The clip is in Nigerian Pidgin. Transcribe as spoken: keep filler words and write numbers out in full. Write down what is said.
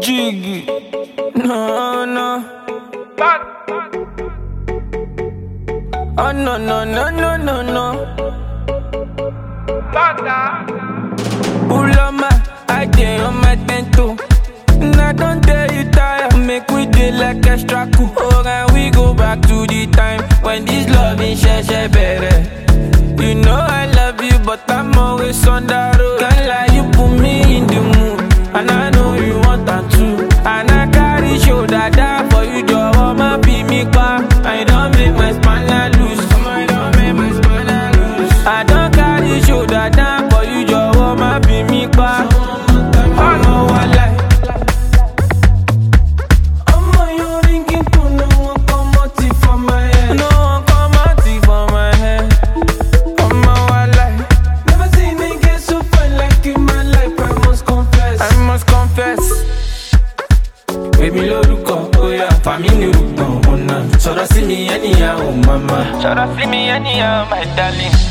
Jiggy. No, no. Oh, no, no, no, no, no, no. Ulama, I dey on my tento. And I don't tell you tire. Make we dey like extra cool. Oh, and we go back to the time when this love is share better. You know I love you, but I'm always on the road. Can't lie, you put me in the mood, and I know you want that too. And I carry shoulder down for you, Joe. My be me back. I don't make my spine loose. I don't make my spine loose. I don't carry shoulder down for you, Joe. My be me back. I know I like. Baby lórúkọ, oya, family rúgbọ̀n ọ̀nà. Sọ̀rọ̀ sí mi anyhow, mama. Sọ̀rọ̀ sí mi anyhow, my darling.